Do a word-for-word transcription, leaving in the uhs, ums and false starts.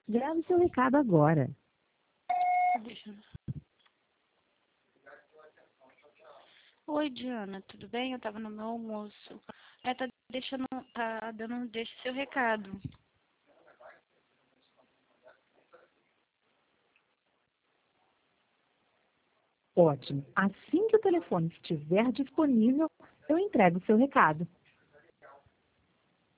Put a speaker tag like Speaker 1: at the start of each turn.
Speaker 1: Grave seu recado agora.
Speaker 2: Deixa eu... Oi, Diana, tudo bem? Eu tava no meu almoço. É, tá deixando, tá dando, deixa seu recado.
Speaker 1: Ótimo. Assim que o telefone estiver disponível, eu entrego o seu recado.